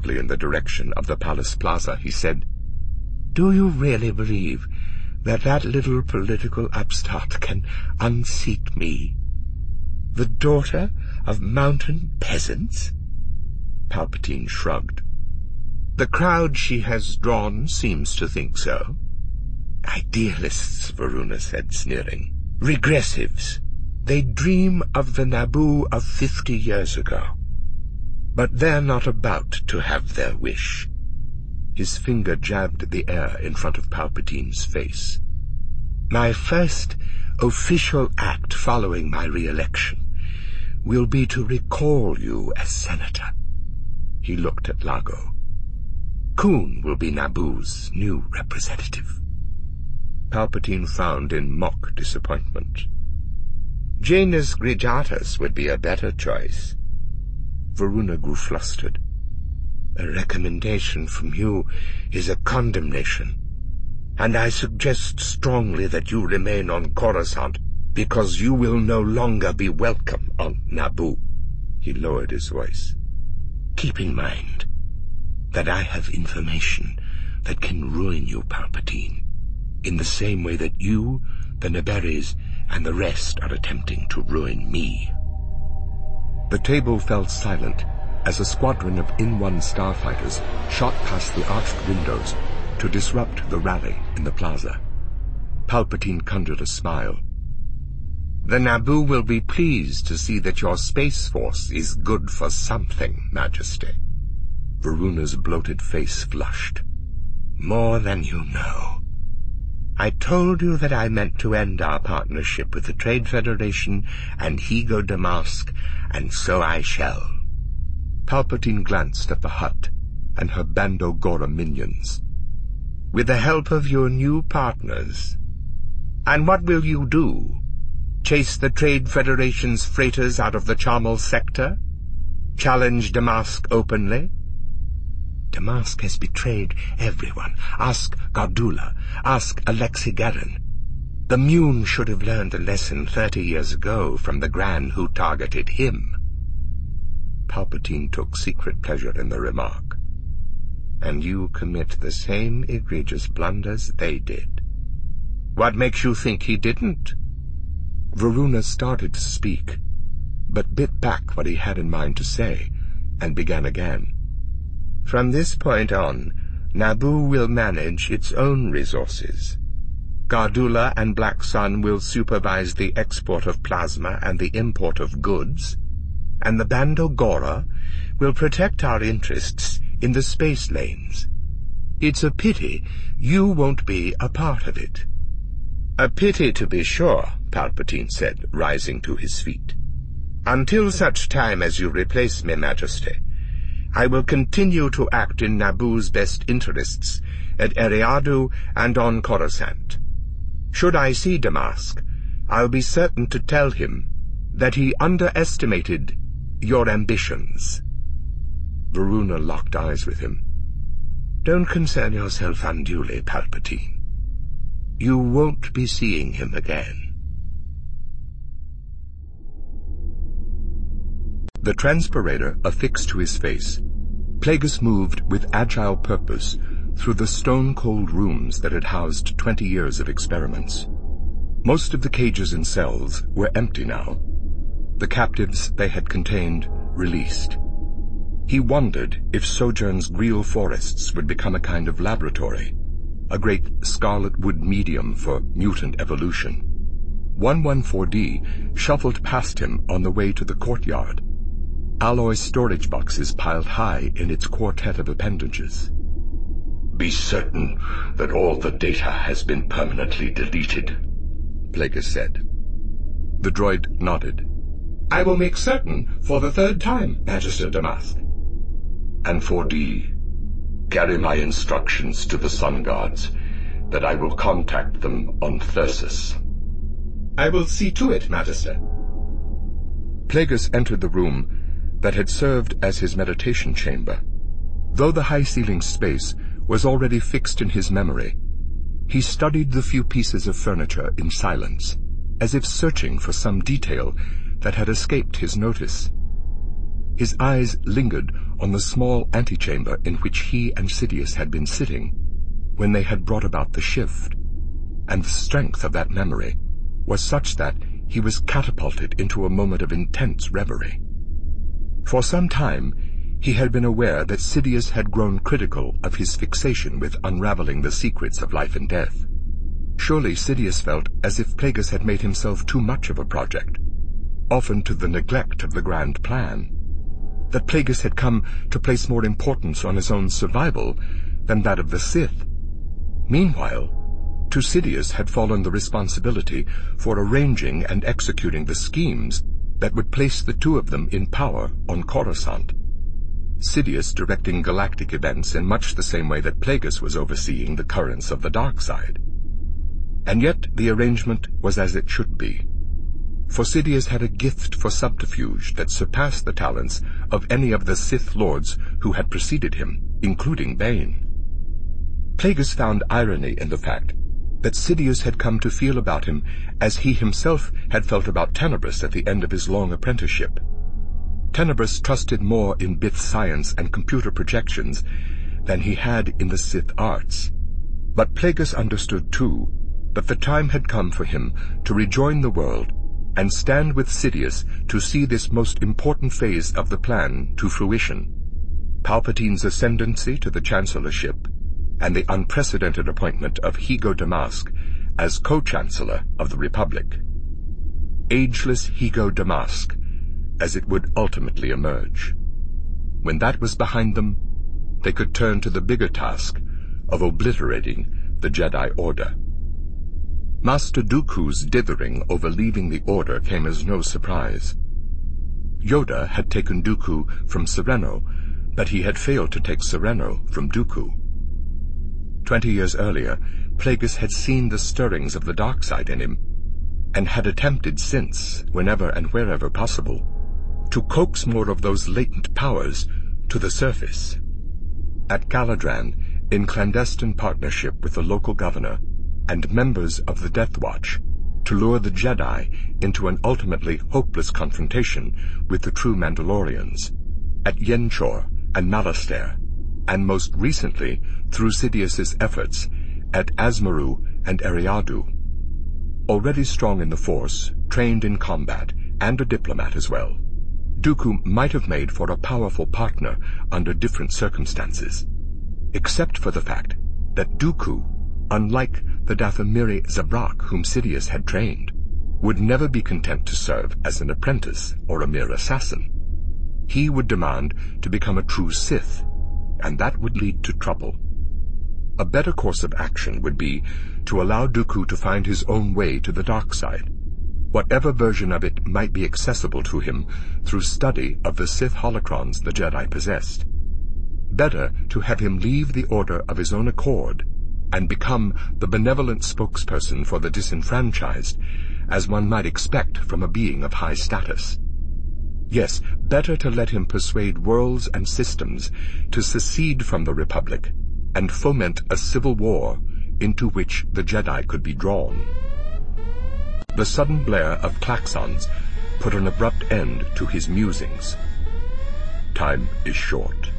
sharply in the direction of the palace plaza, he said, "Do you really believe that little political upstart can unseat me? The daughter of mountain peasants?" Palpatine shrugged. "The crowd she has drawn seems to think so." "Idealists," Varuna said, sneering. "Regressives. They dream of the Naboo of 50 years ago. But they're not about to have their wish." His finger jabbed the air in front of Palpatine's face. "My first official act following my re-election will be to recall you as senator." He looked at Lago. "Kun will be Naboo's new representative." Palpatine frowned in mock disappointment. "Janus Grijatus would be a better choice." Varuna grew flustered. "A recommendation from you is a condemnation, and I suggest strongly that you remain on Coruscant, because you will no longer be welcome on Naboo." He lowered his voice. "Keep in mind that I have information that can ruin you, Palpatine, in the same way that you, the Naberries, and the rest are attempting to ruin me." The table fell silent as a squadron of In-1 starfighters shot past the arched windows to disrupt the rally in the plaza. Palpatine conjured a smile. "The Naboo will be pleased to see that your Space Force is good for something, Majesty." Varuna's bloated face flushed. "More than you know. I told you that I meant to end our partnership with the Trade Federation and Higo Damask, and so I shall." Palpatine glanced at the Hutt and her Bando Gora minions. "With the help of your new partners. And what will you do? Chase the Trade Federation's freighters out of the Chamal sector? Challenge Damask openly?" "Damask has betrayed everyone. Ask Gardula. Ask Alexi Garen. The Mune should have learned a lesson 30 years ago from the Gran who targeted him." Palpatine took secret pleasure in the remark. "And you commit the same egregious blunders they did. What makes you think he didn't?" Varuna started to speak, but bit back what he had in mind to say, and began again. "From this point on, Naboo will manage its own resources. Gardula and Black Sun will supervise the export of plasma and the import of goods, and the Bando Gora will protect our interests in the space lanes. It's a pity you won't be a part of it." "A pity, to be sure," Palpatine said, rising to his feet. "Until such time as you replace me, Majesty, I will continue to act in Naboo's best interests at Eriadu and on Coruscant. Should I see Damask, I'll be certain to tell him that he underestimated your ambitions." Varuna locked eyes with him. "Don't concern yourself unduly, Palpatine. You won't be seeing him again." The transpirator affixed to his face, Plagueis moved with agile purpose through the stone-cold rooms that had housed 20 years of experiments. Most of the cages and cells were empty now. The captives they had contained released. He wondered if Sojourn's Greel forests would become a kind of laboratory, a great scarlet wood medium for mutant evolution. 114D shuffled past him on the way to the courtyard, alloy storage boxes piled high in its quartet of appendages. "Be certain that all the data has been permanently deleted," Plagueis said. The droid nodded. "I will make certain for the 3rd time, Magister Damask." "And 4D, carry my instructions to the Sun Guards that I will contact them on Thyrsus." "I will see to it, Magister." Plagueis entered the room that had served as his meditation chamber. Though the high-ceiling space was already fixed in his memory, he studied the few pieces of furniture in silence, as if searching for some detail that had escaped his notice. His eyes lingered on the small antechamber in which he and Sidious had been sitting when they had brought about the shift, and the strength of that memory was such that he was catapulted into a moment of intense reverie. For some time he had been aware that Sidious had grown critical of his fixation with unraveling the secrets of life and death. Surely Sidious felt as if Plagueis had made himself too much of a project, often to the neglect of the grand plan, that Plagueis had come to place more importance on his own survival than that of the Sith. Meanwhile, to Sidious had fallen the responsibility for arranging and executing the schemes that would place the two of them in power on Coruscant. Sidious directing galactic events in much the same way that Plagueis was overseeing the currents of the dark side. And yet the arrangement was as it should be, for Sidious had a gift for subterfuge that surpassed the talents of any of the Sith Lords who had preceded him, including Bane. Plagueis found irony in the fact that Sidious had come to feel about him as he himself had felt about Tenebrous at the end of his long apprenticeship. Tenebrous trusted more in Bith science and computer projections than he had in the Sith arts. But Plagueis understood, too, that the time had come for him to rejoin the world and stand with Sidious to see this most important phase of the plan to fruition: Palpatine's ascendancy to the Chancellorship and the unprecedented appointment of Higo Damask as co-chancellor of the Republic. Ageless Higo Damask, as it would ultimately emerge. When that was behind them, they could turn to the bigger task of obliterating the Jedi Order. Master Dooku's dithering over leaving the Order came as no surprise. Yoda had taken Dooku from Serenno, but he had failed to take Serenno from Dooku. 20 years earlier, Plagueis had seen the stirrings of the dark side in him, and had attempted since, whenever and wherever possible, to coax more of those latent powers to the surface. At Galadran, in clandestine partnership with the local governor and members of the Death Watch, to lure the Jedi into an ultimately hopeless confrontation with the true Mandalorians. At Yenchor and Malastare, and most recently through Sidious's efforts at Azmaru and Eriadu. Already strong in the Force, trained in combat, and a diplomat as well, Dooku might have made for a powerful partner under different circumstances, except for the fact that Dooku, unlike the Dathomiri Zabrak whom Sidious had trained, would never be content to serve as an apprentice or a mere assassin. He would demand to become a true Sith, and that would lead to trouble. A better course of action would be to allow Dooku to find his own way to the dark side, whatever version of it might be accessible to him through study of the Sith holocrons the Jedi possessed. Better to have him leave the Order of his own accord and become the benevolent spokesperson for the disenfranchised, as one might expect from a being of high status. Yes, better to let him persuade worlds and systems to secede from the Republic and foment a civil war into which the Jedi could be drawn. The sudden blare of klaxons put an abrupt end to his musings. Time is short.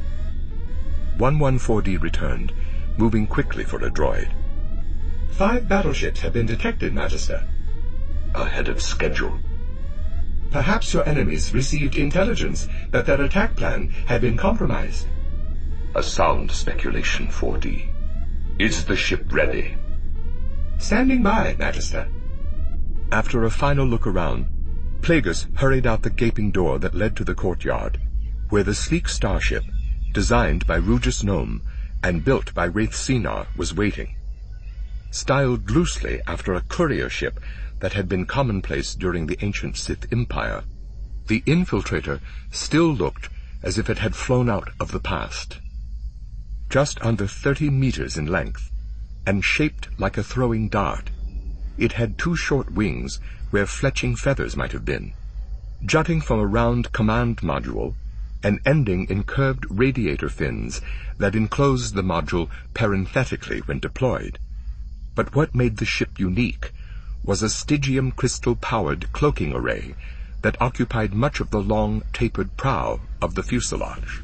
114D returned, moving quickly for a droid. 5 battleships have been detected, Magister. Ahead of schedule. Perhaps your enemies received intelligence that their attack plan had been compromised. A sound speculation, 4D. Is the ship ready? Standing by, Magister. After a final look around, Plagueis hurried out the gaping door that led to the courtyard, where the sleek starship, designed by Rugus Gnome and built by Raith Sinar, was waiting. Styled loosely after a courier ship that had been commonplace during the ancient Sith Empire, the Infiltrator still looked as if it had flown out of the past. Just under 30 meters in length, and shaped like a throwing dart, it had 2 short wings where fletching feathers might have been, jutting from a round command module and ending in curved radiator fins that enclosed the module parenthetically when deployed. But what made the ship unique was a Stygium crystal-powered cloaking array that occupied much of the long, tapered prow of the fuselage.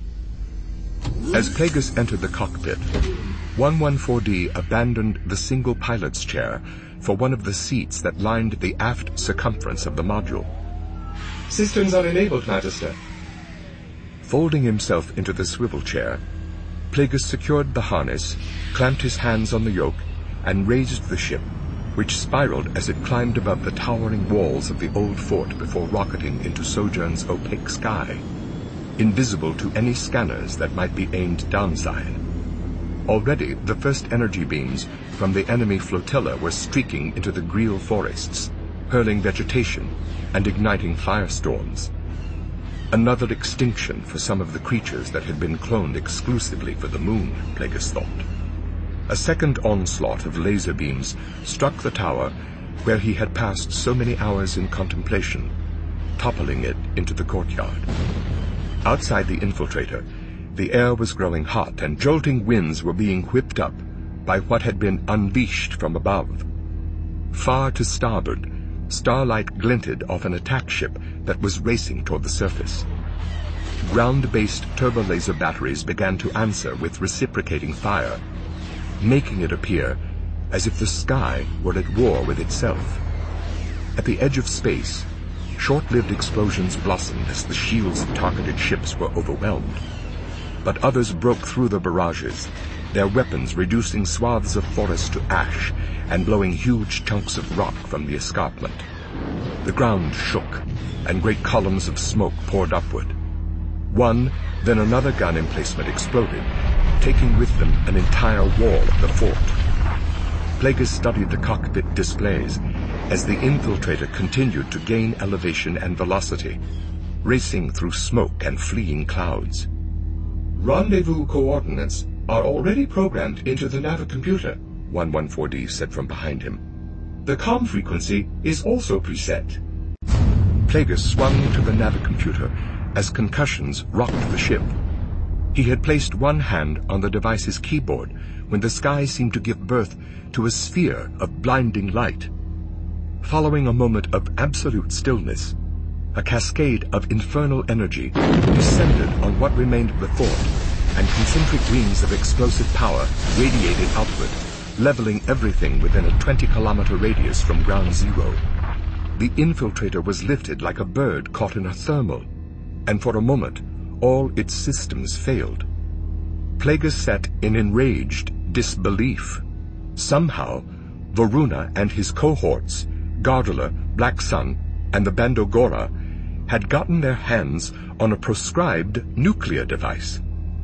As Plagueis entered the cockpit, 114D abandoned the single pilot's chair for one of the seats that lined the aft circumference of the module. Systems are enabled, Magister. Folding himself into the swivel chair, Plagueis secured the harness, clamped his hands on the yoke, and raised the ship, which spiraled as it climbed above the towering walls of the old fort before rocketing into Sojourn's opaque sky, invisible to any scanners that might be aimed downside. Already, the first energy beams from the enemy flotilla were streaking into the Grille forests, hurling vegetation and igniting firestorms. Another extinction for some of the creatures that had been cloned exclusively for the moon, Plagueis thought. A second onslaught of laser beams struck the tower where he had passed so many hours in contemplation, toppling it into the courtyard. Outside the infiltrator, the air was growing hot and jolting winds were being whipped up by what had been unleashed from above. Far to starboard, starlight glinted off an attack ship that was racing toward the surface. Ground-based turbolaser batteries began to answer with reciprocating fire, making it appear as if the sky were at war with itself. At the edge of space, short-lived explosions blossomed as the shields of targeted ships were overwhelmed. But others broke through the barrages, their weapons reducing swaths of forest to ash and blowing huge chunks of rock from the escarpment. The ground shook, and great columns of smoke poured upward. One, then another gun emplacement exploded, taking with them an entire wall of the fort. Plagueis studied the cockpit displays as the infiltrator continued to gain elevation and velocity, racing through smoke and fleeing clouds. Rendezvous coordinates are already programmed into the navicomputer, 114D said from behind him. The comm frequency is also preset. Plagueis swung to the navicomputer as concussions rocked the ship. He had placed one hand on the device's keyboard when the sky seemed to give birth to a sphere of blinding light. Following a moment of absolute stillness, a cascade of infernal energy descended on what remained of the fort, and concentric rings of explosive power radiated outward, leveling everything within a 20-kilometer radius from ground zero. The infiltrator was lifted like a bird caught in a thermal, and for a moment, all its systems failed. Plagueis sat in enraged disbelief. Somehow, Voruna and his cohorts, Gardeler, Black Sun, and the Bandogora, had gotten their hands on a proscribed nuclear device.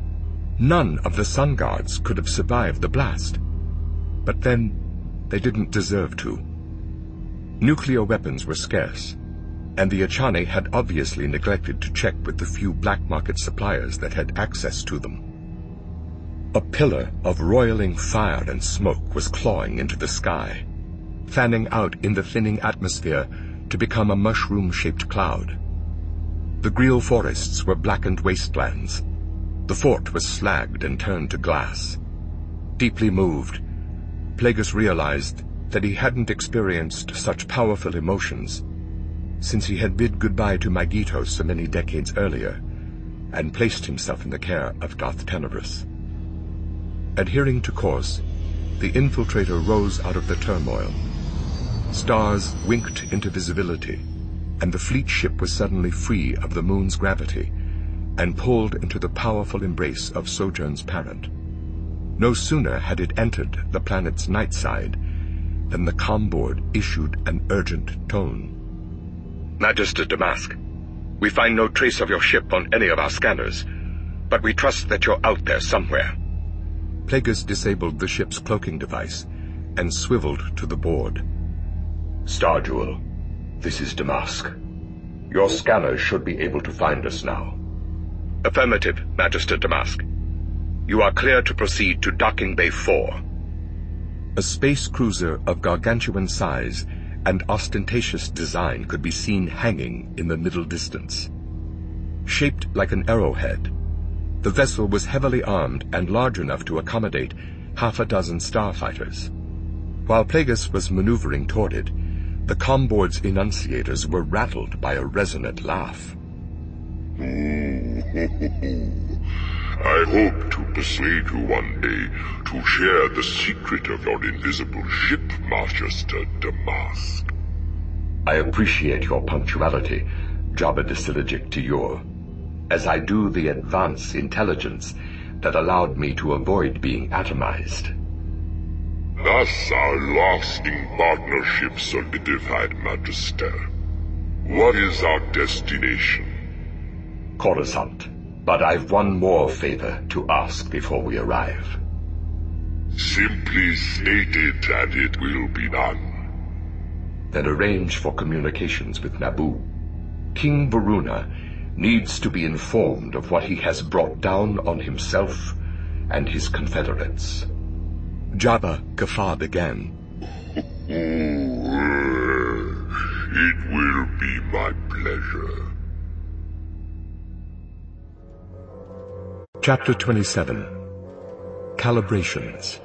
None of the Sun Guards could have survived the blast. But then, they didn't deserve to. Nuclear weapons were scarce, and the Echani had obviously neglected to check with the few black market suppliers that had access to them. A pillar of roiling fire and smoke was clawing into the sky, fanning out in the thinning atmosphere to become a mushroom-shaped cloud. The Grille forests were blackened wastelands. The fort was slagged and turned to glass. Deeply moved, Plagueis realized that he hadn't experienced such powerful emotions since he had bid goodbye to Magnetos so many decades earlier and placed himself in the care of Darth Tenebrous. Adhering to course, the infiltrator rose out of the turmoil. Stars winked into visibility, and the fleet ship was suddenly free of the moon's gravity and pulled into the powerful embrace of Sojourn's parent. No sooner had it entered the planet's night side than the comm board issued an urgent tone. Magister Damask, we find no trace of your ship on any of our scanners, but we trust that you're out there somewhere. Plagueis disabled the ship's cloaking device and swiveled to the board. Star Jewel, this is Damask. Your scanners should be able to find us now. Affirmative, Magister Damask. You are clear to proceed to Docking Bay 4. A space cruiser of gargantuan size and ostentatious design could be seen hanging in the middle distance. Shaped like an arrowhead, the vessel was heavily armed and large enough to accommodate half a dozen starfighters. While Plagueis was maneuvering toward it, The comboard's enunciators were rattled by a resonant laugh. I hope to persuade you one day to share the secret of your invisible ship, Master Damask. I appreciate your punctuality, Jabba the Silligic Tiur, as I do the advance intelligence that allowed me to avoid being atomized. Thus our lasting partnership solidified, Magister. What is our destination? Coruscant, but I've one more favor to ask before we arrive. Simply state it, and it will be done. Then arrange for communications with Naboo. King Varuna needs to be informed of what he has brought down on himself and his confederates. Jabba Kafar began. It will be my pleasure. Chapter 27. Calibrations.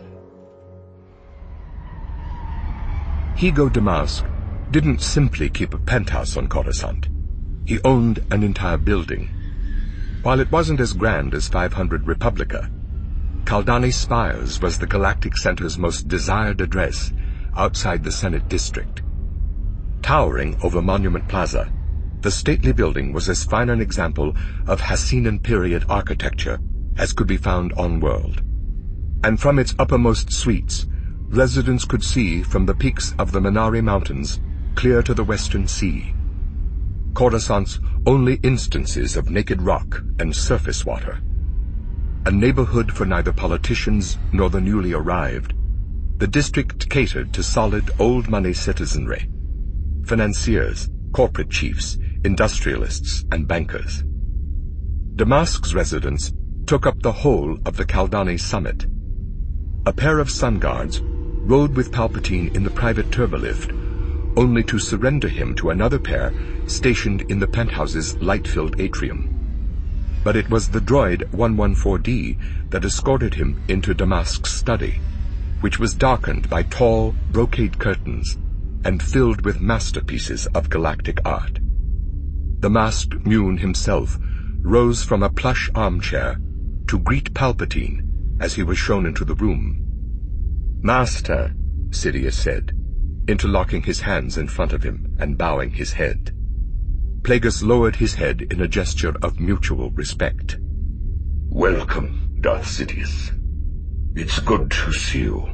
Hego Damask didn't simply keep a penthouse on Coruscant. He owned an entire building. While it wasn't as grand as 500 Republica, Kaldani Spires was the Galactic Center's most desired address outside the Senate District. Towering over Monument Plaza, the stately building was as fine an example of Hassinan period architecture as could be found on-world. And from its uppermost suites, residents could see from the peaks of the Minari Mountains clear to the western sea. Coruscant's only instances of naked rock and surface water. A neighborhood for neither politicians nor the newly arrived, the district catered to solid old-money citizenry, financiers, corporate chiefs, industrialists, and bankers. Damask's residents took up the whole of the Kaldani summit. A pair of sun guards rode with Palpatine in the private turbolift, only to surrender him to another pair stationed in the penthouse's light-filled atrium. But it was the droid 114D that escorted him into Damask's study, which was darkened by tall, brocade curtains and filled with masterpieces of galactic art. The masked Mune himself rose from a plush armchair to greet Palpatine as he was shown into the room. "Master," Sidious said, interlocking his hands in front of him and bowing his head. Plagueis lowered his head in a gesture of mutual respect. "Welcome, Darth Sidious. It's good to see you."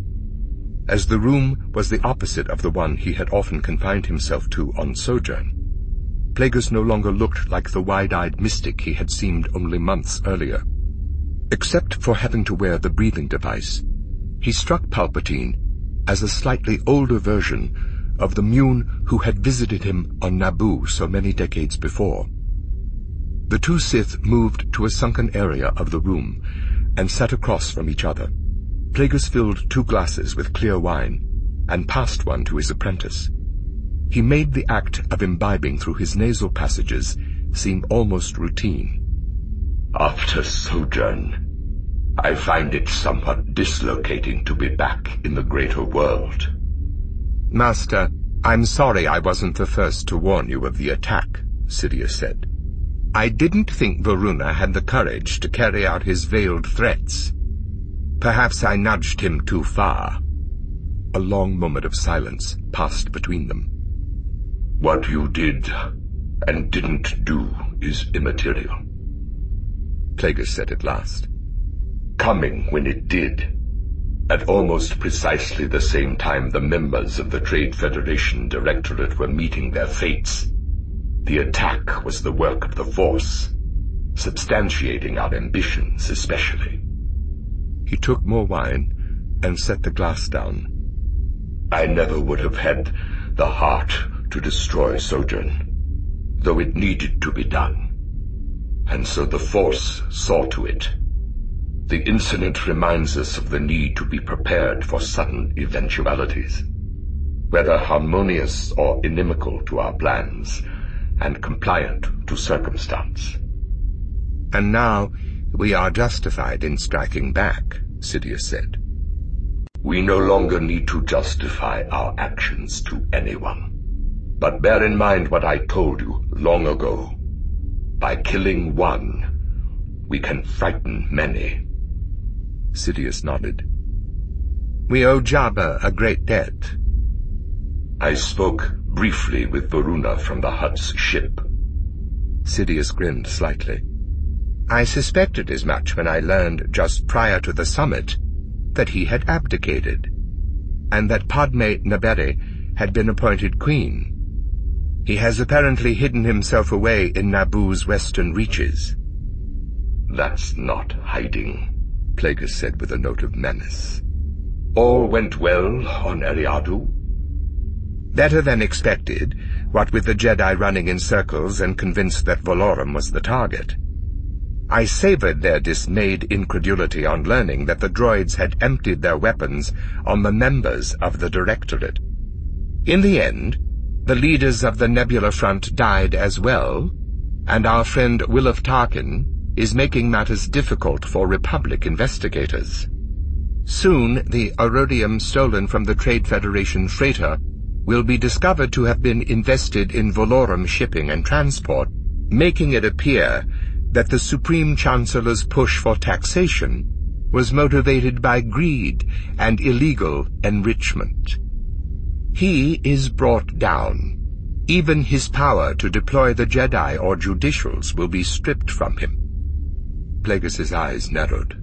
As the room was the opposite of the one he had often confined himself to on sojourn, Plagueis no longer looked like the wide-eyed mystic he had seemed only months earlier. Except for having to wear the breathing device, he struck Palpatine as a slightly older version of the Mune who had visited him on Naboo so many decades before. The two Sith moved to a sunken area of the room and sat across from each other. Plagueis filled 2 glasses with clear wine and passed one to his apprentice. He made the act of imbibing through his nasal passages seem almost routine. "After sojourn, I find it somewhat dislocating to be back in the greater world." "Master, I'm sorry I wasn't the first to warn you of the attack," Sidious said. "I didn't think Varuna had the courage to carry out his veiled threats. Perhaps I nudged him too far." A long moment of silence passed between them. "What you did and didn't do is immaterial," Plagueis said at last. "Coming when it did, at almost precisely the same time the members of the Trade Federation Directorate were meeting their fates, the attack was the work of the Force, substantiating our ambitions especially." He took more wine and set the glass down. "I never would have had the heart to destroy Sojourn, though it needed to be done. And so the Force saw to it. The incident reminds us of the need to be prepared for sudden eventualities, whether harmonious or inimical to our plans, and compliant to circumstance." "And now we are justified in striking back," Sidious said. We no longer need to justify our actions to anyone. But bear in mind what I told you long ago. By killing one, we can frighten many. Sidious nodded. We owe Jabba a great debt. I spoke briefly with Varuna from the Hutt's ship. Sidious grinned slightly. I suspected as much when I learned just prior to the summit that he had abdicated, and that Padme Naberi had been appointed queen. He has apparently hidden himself away in Naboo's western reaches. That's not hiding, Plagueis said with a note of menace. All went well on Eriadu? Better than expected, what with the Jedi running in circles and convinced that Valorum was the target. I savored their dismayed incredulity on learning that the droids had emptied their weapons on the members of the Directorate. In the end, the leaders of the Nebula Front died as well, and our friend Wilf Tarkin is making matters difficult for Republic investigators. Soon, the Erodium stolen from the Trade Federation freighter will be discovered to have been invested in Valorum shipping and transport, making it appear that the Supreme Chancellor's push for taxation was motivated by greed and illegal enrichment. He is brought down. Even his power to deploy the Jedi or judicials will be stripped from him. Plagueis' eyes narrowed.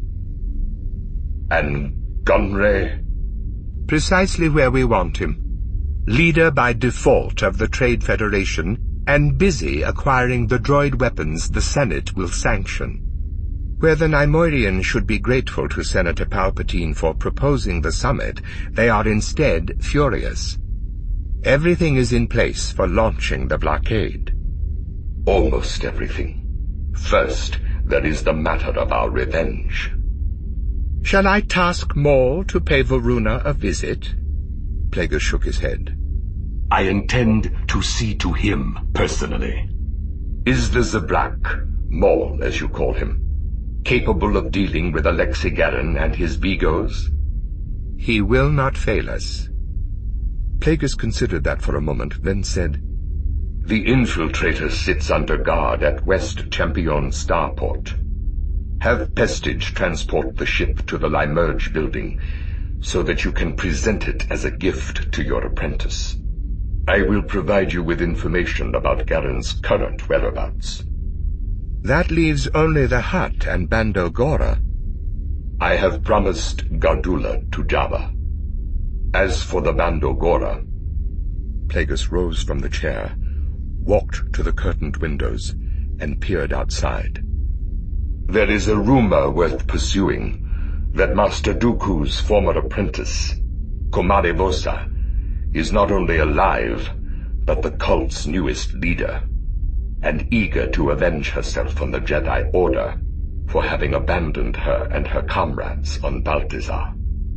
And Gunray? Precisely where we want him. Leader by default of the Trade Federation, and busy acquiring the droid weapons the Senate will sanction. Where the Neimoidians should be grateful to Senator Palpatine for proposing the summit, they are instead furious. Everything is in place for launching the blockade. Almost everything. First, there is the matter of our revenge. Shall I task Maul to pay Varuna a visit? Plagueis shook his head. I intend to see to him personally. Is the Zablak, Maul as you call him, capable of dealing with Alexei Garen and his Vigos? He will not fail us. Plagueis considered that for a moment, then said, The infiltrator sits under guard at West Champion Starport. Have Pestage transport the ship to the Limerge building so that you can present it as a gift to your apprentice. I will provide you with information about Garen's current whereabouts. That leaves only the Hutt and Bando Gora. I have promised Gardula to Jabba. As for the Bando Gora... Plagueis rose from the chair, walked to the curtained windows, and peered outside. There is a rumor worth pursuing that Master Dooku's former apprentice, Komari Vosa, is not only alive, but the cult's newest leader, and eager to avenge herself on the Jedi Order for having abandoned her and her comrades on Baltazar.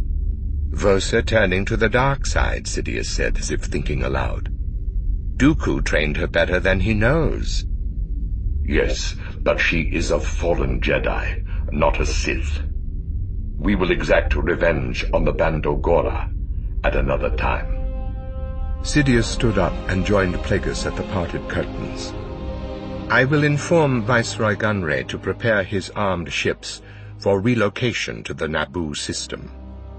Vosa turning to the dark side, Sidious said, as if thinking aloud. Dooku trained her better than he knows. Yes, but she is a fallen Jedi, not a Sith. We will exact revenge on the Bando Gora at another time. Sidious stood up and joined Plagueis at the parted curtains. I will inform Viceroy Gunray to prepare his armed ships for relocation to the Naboo system.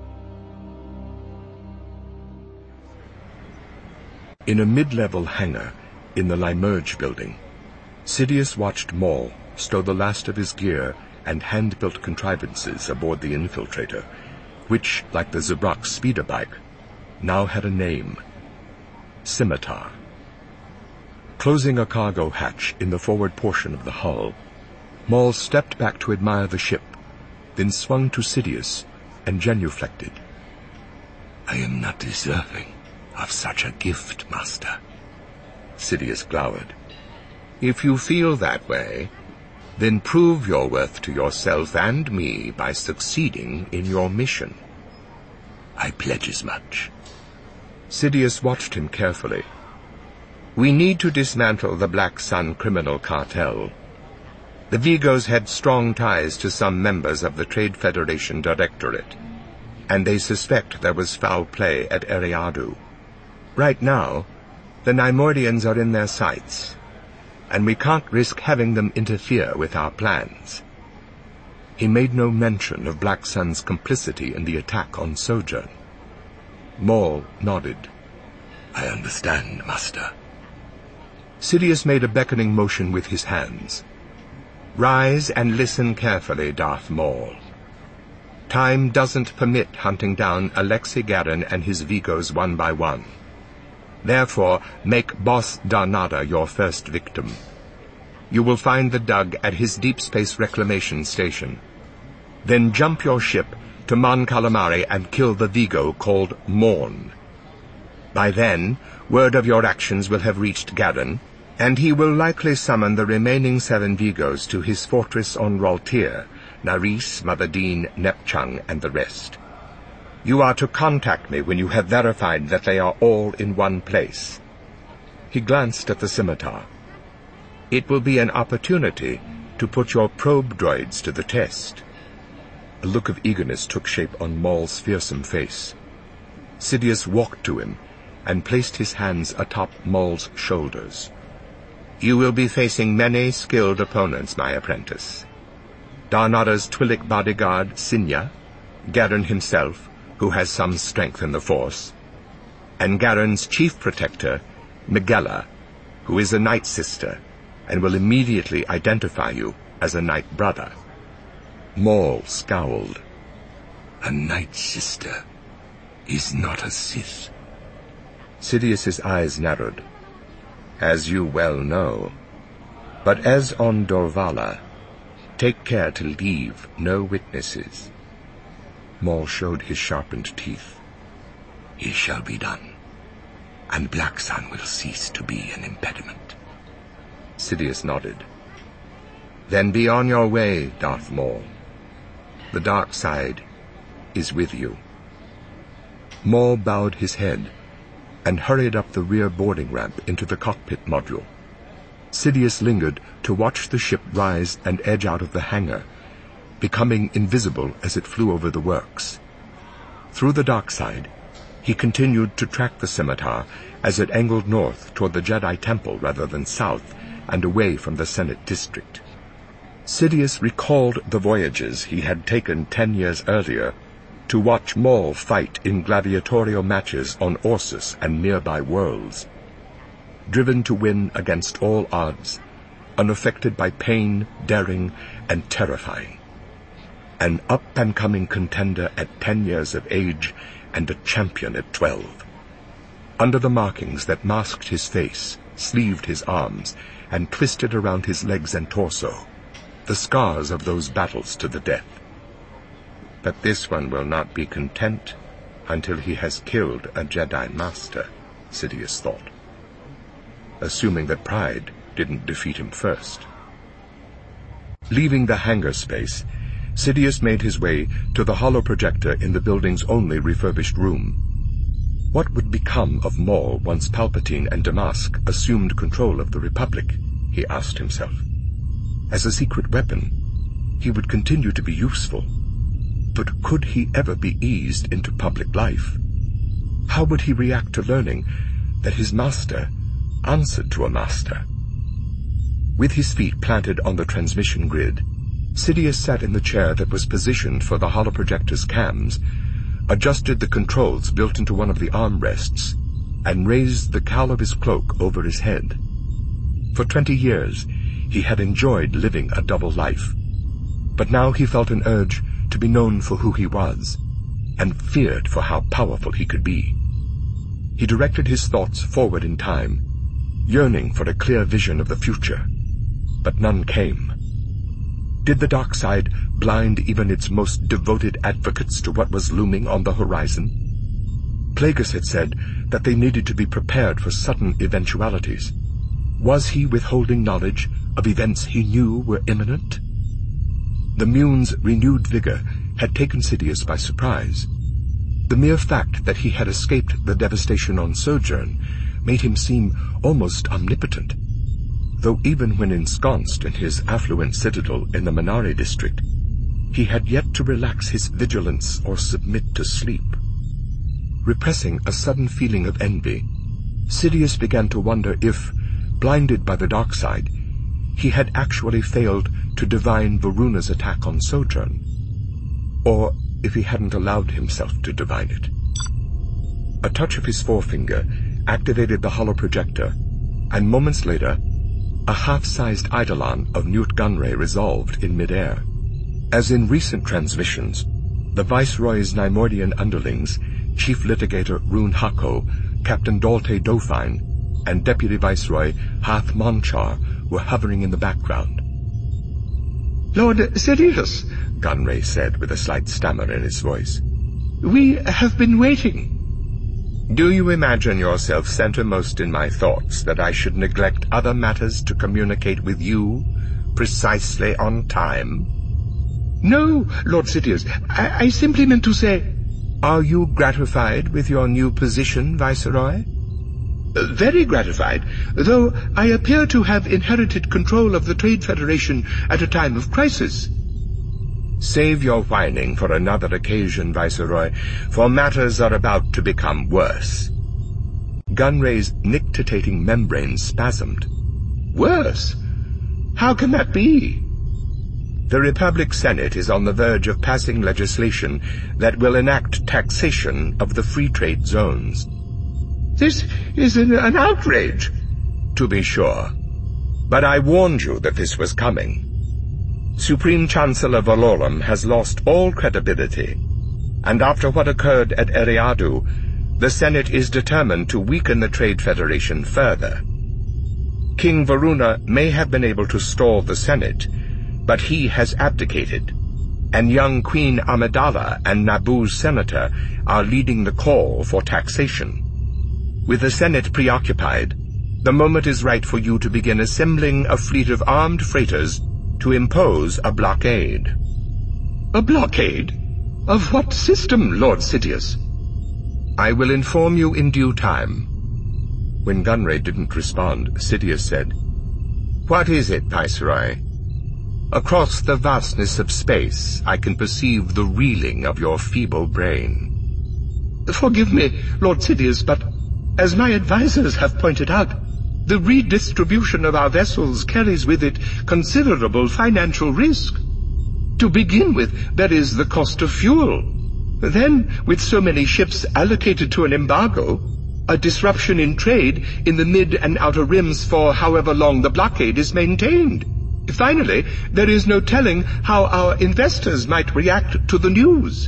In a mid-level hangar in the Limerge building, Sidious watched Maul stow the last of his gear and hand-built contrivances aboard the infiltrator, which, like the Zabrak speeder bike, now had a name: Scimitar. Closing a cargo hatch in the forward portion of the hull, Maul stepped back to admire the ship, then swung to Sidious and genuflected. I am not deserving of such a gift, Master. Sidious glowered. If you feel that way, then prove your worth to yourself and me by succeeding in your mission. I pledge as much. Sidious watched him carefully. We need to dismantle the Black Sun criminal cartel. The Vigos had strong ties to some members of the Trade Federation Directorate. and they suspect there was foul play at Eriadu. Right now, the Neimoidians are in their sights, and we can't risk having them interfere with our plans." He made no mention of Black Sun's complicity in the attack on Sojourn. Maul nodded. "I understand, Master." Sidious made a beckoning motion with his hands. "Rise and listen carefully, Darth Maul. Time doesn't permit hunting down Alexei Garin and his Vigos one by one. Therefore, make Boss Darnada your first victim. You will find the Dug at his Deep Space Reclamation Station. Then jump your ship to Mon Calamari and kill the Vigo called Morn. By then, word of your actions will have reached Garin, and he will likely summon the remaining 7 Vigos to his fortress on Raltir, Naris, Mavadine, Nepchung, and the rest. You are to contact me when you have verified that they are all in one place." He glanced at the scimitar. "It will be an opportunity to put your probe droids to the test." A look of eagerness took shape on Maul's fearsome face. Sidious walked to him and placed his hands atop Maul's shoulders. "You will be facing many skilled opponents, my apprentice. Darnada's Twi'lek bodyguard, Sinya, Garin himself, who has some strength in the Force, and Garin's chief protector, Migella, who is a Night Sister, and will immediately identify you as a Night Brother." Maul scowled. "A Night Sister is not a Sith." Sidious's eyes narrowed. "As you well know. But as on Dorvala, take care to leave no witnesses." Maul showed his sharpened teeth. "It shall be done, and Black Sun will cease to be an impediment." Sidious nodded. "Then be on your way, Darth Maul. The dark side is with you." Maul bowed his head and hurried up the rear boarding ramp into the cockpit module. Sidious lingered to watch the ship rise and edge out of the hangar, becoming invisible as it flew over the works. Through the dark side, he continued to track the scimitar as it angled north toward the Jedi Temple rather than south and away from the Senate District. Sidious recalled the voyages he had taken 10 years earlier to watch Maul fight in gladiatorial matches on Orsus and nearby worlds. Driven to win against all odds, unaffected by pain, daring, and terrifying. An up-and-coming contender at 10 years of age and a champion at 12. Under the markings that masked his face, sleeved his arms, and twisted around his legs and torso, the scars of those battles to the death. But this one will not be content until he has killed a Jedi Master, Sidious thought. Assuming that pride didn't defeat him first. Leaving the hangar space, Sidious made his way to the holoprojector in the building's only refurbished room. What would become of Maul once Palpatine and Damask assumed control of the Republic, he asked himself. As a secret weapon, he would continue to be useful, but could he ever be eased into public life? How would he react to learning that his master answered to a master? With his feet planted on the transmission grid, Sidious sat in the chair that was positioned for the holoprojector's cams, adjusted the controls built into one of the armrests, and raised the cowl of his cloak over his head. For 20 years, he had enjoyed living a double life, but now he felt an urge to be known for who he was, and feared for how powerful he could be. He directed his thoughts forward in time, yearning for a clear vision of the future, but none came. Did the dark side blind even its most devoted advocates to what was looming on the horizon? Plagueis had said that they needed to be prepared for sudden eventualities. Was he withholding knowledge of events he knew were imminent? The Mune's renewed vigor had taken Sidious by surprise. The mere fact that he had escaped the devastation on Sojourn made him seem almost omnipotent, though even when ensconced in his affluent citadel in the Minari district, he had yet to relax his vigilance or submit to sleep. Repressing a sudden feeling of envy, Sidious began to wonder if, blinded by the dark side, he had actually failed to divine Varuna's attack on Sojourn, or if he hadn't allowed himself to divine it. A touch of his forefinger activated the holoprojector, and moments later, a half-sized eidolon of Newt Gunray resolved in midair. As in recent transmissions, the Viceroy's Neimoidian underlings, Chief Litigator Rune Hako, Captain Dalte Dauphine, and Deputy Viceroy Hath Monchar were hovering in the background. "Lord Sidious," Gunray said with a slight stammer in his voice, "we have been waiting." "Do you imagine yourself centermost in my thoughts, that I should neglect other matters to communicate with you precisely on time?" "No, Lord Sidious, I simply meant to say—" "Are you gratified with your new position, Viceroy?" "Very gratified, though I appear to have inherited control of the Trade Federation at a time of crisis." "Save your whining for another occasion, Viceroy, for matters are about to become worse." Gunray's nictitating membrane spasmed. "Worse? How can that be?" "The Republic Senate is on the verge of passing legislation that will enact taxation of the free trade zones." "This is an outrage." "To be sure. But I warned you that this was coming. Supreme Chancellor Valorum has lost all credibility, and after what occurred at Eriadu, the Senate is determined to weaken the Trade Federation further. King Varuna may have been able to stall the Senate, but he has abdicated, and young Queen Amidala and Naboo's senator are leading the call for taxation. With the Senate preoccupied, the moment is right for you to begin assembling a fleet of armed freighters to impose a blockade." "A blockade? Of what system, Lord Sidious?" "I will inform you in due time." When Gunray didn't respond, Sidious said, "What is it, Viceroy? Across the vastness of space, I can perceive the reeling of your feeble brain." "Forgive me, Lord Sidious, but as my advisers have pointed out, the redistribution of our vessels carries with it considerable financial risk. To begin with, there is the cost of fuel. Then, with so many ships allocated to an embargo, a disruption in trade in the mid and outer rims for however long the blockade is maintained. Finally, there is no telling how our investors might react to the news."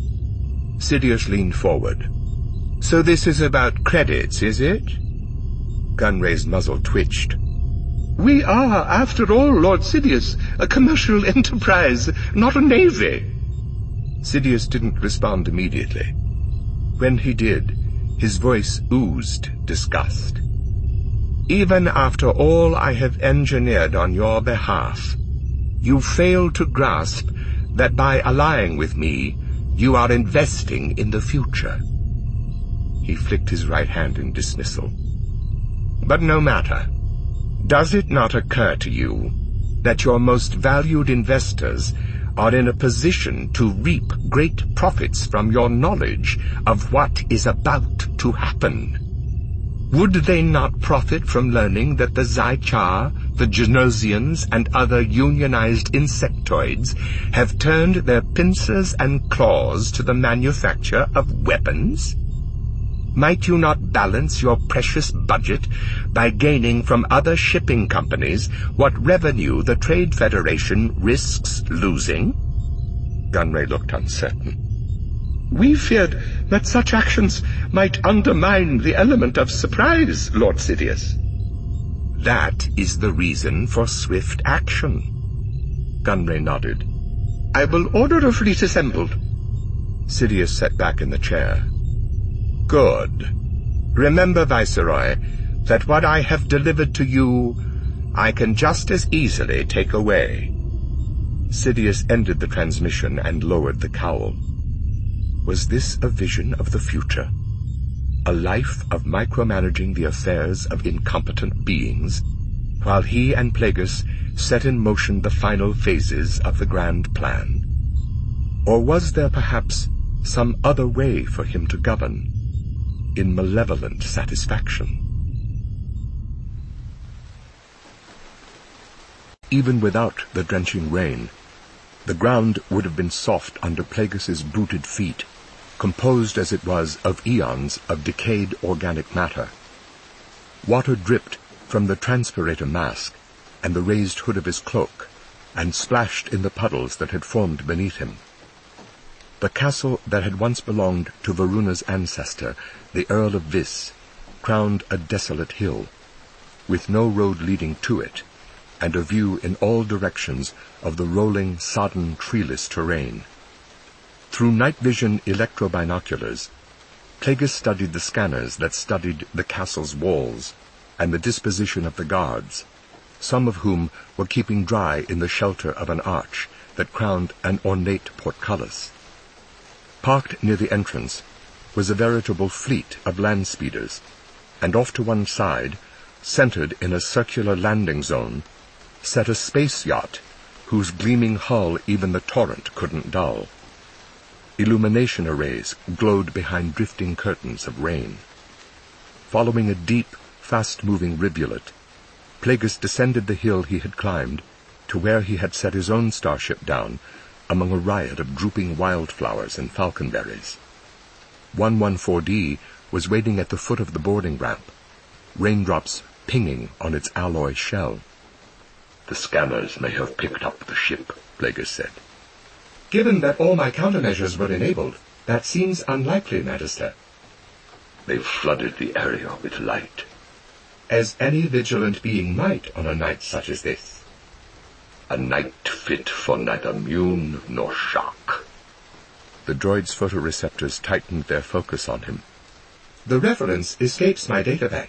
Sidious leaned forward. "So this is about credits, is it?" Gunray's muzzle twitched. "We are, after all, Lord Sidious, a commercial enterprise, not a navy." Sidious didn't respond immediately. When he did, his voice oozed disgust. "Even after all I have engineered on your behalf, you fail to grasp that by allying with me, you are investing in the future." He flicked his right hand in dismissal. "But no matter. Does it not occur to you that your most valued investors are in a position to reap great profits from your knowledge of what is about to happen? Would they not profit from learning that the Zychar, the Genosians, and other unionized insectoids have turned their pincers and claws to the manufacture of weapons? Might you not balance your precious budget by gaining from other shipping companies what revenue the Trade Federation risks losing?" Gunray looked uncertain. "We feared that such actions might undermine the element of surprise, Lord Sidious." "That is the reason for swift action." Gunray nodded. "I will order a fleet assembled." Sidious sat back in the chair. "Good. Remember, Viceroy, that what I have delivered to you, I can just as easily take away." Sidious ended the transmission and lowered the cowl. Was this a vision of the future? A life of micromanaging the affairs of incompetent beings, while he and Plagueis set in motion the final phases of the grand plan? Or was there perhaps some other way for him to govern, in malevolent satisfaction? Even without the drenching rain, the ground would have been soft under Plagueis's booted feet, composed as it was of eons of decayed organic matter. Water dripped from the transpirator mask and the raised hood of his cloak, and splashed in the puddles that had formed beneath him. The castle that had once belonged to Varuna's ancestor, the Earl of Vis, crowned a desolate hill, with no road leading to it, and a view in all directions of the rolling, sodden, treeless terrain. Through night vision electro-binoculars, Plagueis studied the scanners that studied the castle's walls and the disposition of the guards, some of whom were keeping dry in the shelter of an arch that crowned an ornate portcullis. Parked near the entrance was a veritable fleet of land speeders, and off to one side, centered in a circular landing zone, sat a space yacht whose gleaming hull even the torrent couldn't dull. Illumination arrays glowed behind drifting curtains of rain. Following a deep, fast-moving rivulet, Plagueis descended the hill he had climbed to where he had set his own starship down among a riot of drooping wildflowers and falconberries. 114D was waiting at the foot of the boarding ramp, raindrops pinging on its alloy shell. "The scanners may have picked up the ship," Plagueis said. Given that all my countermeasures were enabled, that seems unlikely, Magister. "They've flooded the area with light." As any vigilant being might on a night such as this. "A night fit for neither Mune nor shock." The droid's photoreceptors tightened their focus on him. The reference escapes my databank.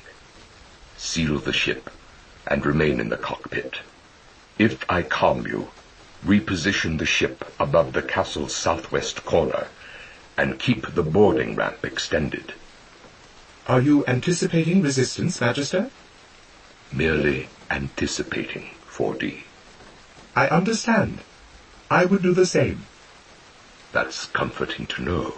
"Seal the ship and remain in the cockpit. If I calm you, reposition the ship above the castle's southwest corner and keep the boarding ramp extended." Are you anticipating resistance, Magister? "Merely anticipating, 4D. I understand. I would do the same." "That's comforting to know."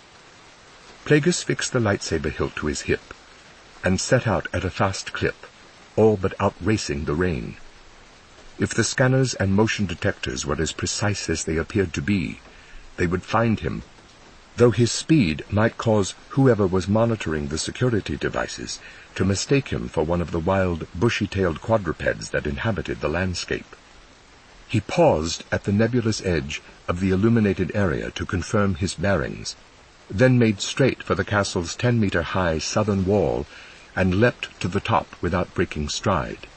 Plagueis fixed the lightsaber hilt to his hip and set out at a fast clip, all but outracing the rain. If the scanners and motion detectors were as precise as they appeared to be, they would find him, though his speed might cause whoever was monitoring the security devices to mistake him for one of the wild, bushy-tailed quadrupeds that inhabited the landscape. He paused at the nebulous edge of the illuminated area to confirm his bearings, then made straight for the castle's 10-meter-high southern wall and leapt to the top without breaking stride.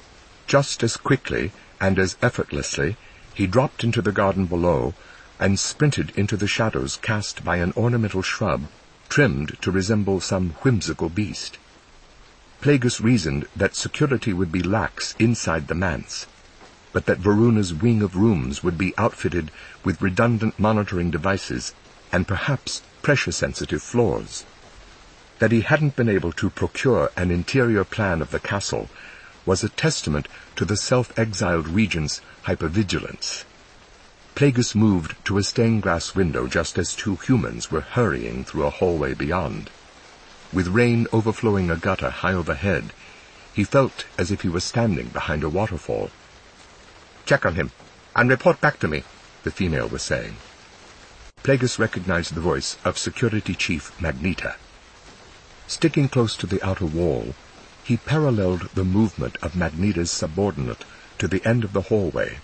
Just as quickly and as effortlessly, he dropped into the garden below and sprinted into the shadows cast by an ornamental shrub trimmed to resemble some whimsical beast. Plagueis reasoned that security would be lax inside the manse, but that Varuna's wing of rooms would be outfitted with redundant monitoring devices and perhaps pressure-sensitive floors. That he hadn't been able to procure an interior plan of the castle was a testament to the self-exiled regent's hypervigilance. Plagueis moved to a stained-glass window just as two humans were hurrying through a hallway beyond. With rain overflowing a gutter high overhead, he felt as if he was standing behind a waterfall. "Check on him, and report back to me," the female was saying. Plagueis recognized the voice of Security Chief Magneta. Sticking close to the outer wall, he paralleled the movement of Magneta's subordinate to the end of the hallway,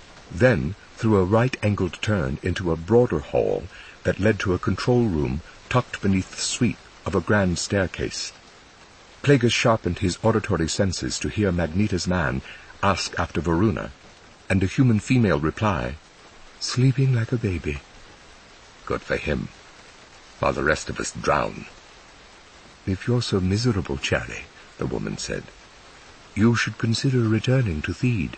then through a right-angled turn into a broader hall that led to a control room tucked beneath the sweep of a grand staircase. Plagueis sharpened his auditory senses to hear Magneta's man ask after Varuna, and a human female reply, "Sleeping like a baby." "Good for him, while the rest of us drown." "If you're so miserable, Cherry," the woman said, "you should consider returning to Theed."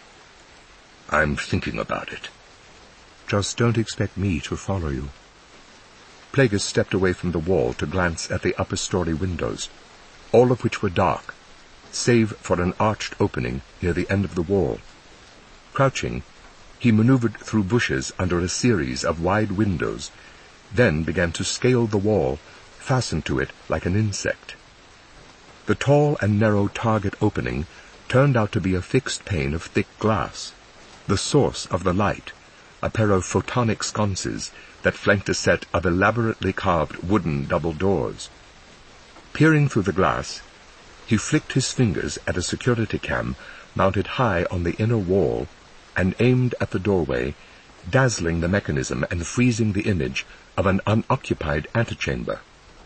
"I'm thinking about it." "Just don't expect me to follow you." Plagueis stepped away from the wall to glance at the upper-story windows, all of which were dark, save for an arched opening near the end of the wall. Crouching, He maneuvered through bushes under a series of wide windows, then began to scale the wall, fastened to it like an insect. The tall and narrow target opening turned out to be a fixed pane of thick glass, the source of the light, a pair of photonic sconces that flanked a set of elaborately carved wooden double doors. Peering through the glass, he flicked his fingers at a security cam mounted high on the inner wall and aimed at the doorway, dazzling the mechanism and freezing the image of an unoccupied antechamber.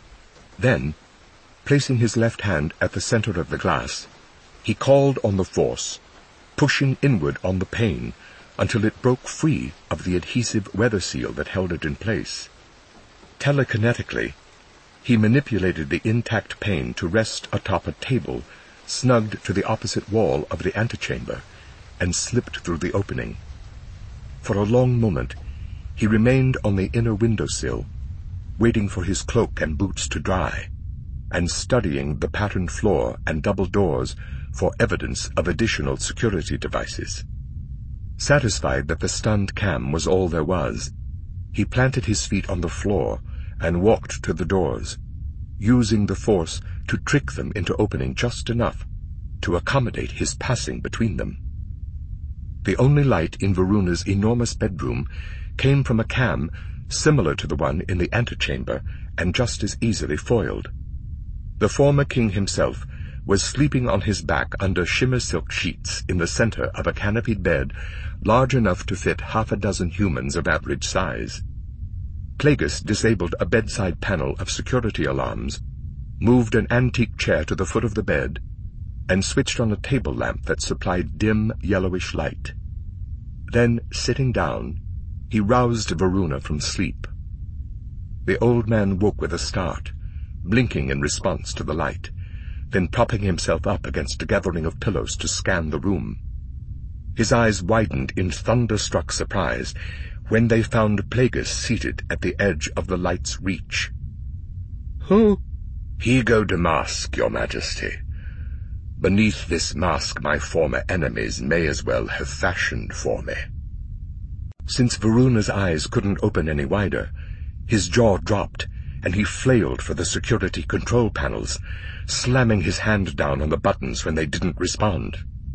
Then, placing his left hand at the center of the glass, he called on the force, pushing inward on the pane until it broke free of the adhesive weather seal that held it in place. Telekinetically, he manipulated the intact pane to rest atop a table snugged to the opposite wall of the antechamber, and slipped through the opening. For a long moment, he remained on the inner windowsill, waiting for his cloak and boots to dry, and studying the patterned floor and double doors for evidence of additional security devices. Satisfied that the stunned cam was all there was, he planted his feet on the floor and walked to the doors, using the force to trick them into opening just enough to accommodate his passing between them. The only light in Varuna's enormous bedroom came from a cam similar to the one in the antechamber and just as easily foiled. The former king himself was sleeping on his back under shimmer silk sheets in the center of a canopied bed large enough to fit 6 humans of average size. Plagueis disabled a bedside panel of security alarms, moved an antique chair to the foot of the bed, and switched on a table lamp that supplied dim, yellowish light. Then, sitting down, he roused Varuna from sleep. The old man woke with a start, blinking in response to the light, then propping himself up against a gathering of pillows to scan the room. His eyes widened in thunderstruck surprise when they found Plagueis seated at the edge of the light's reach. "Who?" "Higo Damask, Your Majesty. Beneath this mask my former enemies may as well have fashioned for me." Since Varuna's eyes couldn't open any wider, his jaw dropped, and he flailed for the security control panels, slamming his hand down on the buttons when they didn't respond.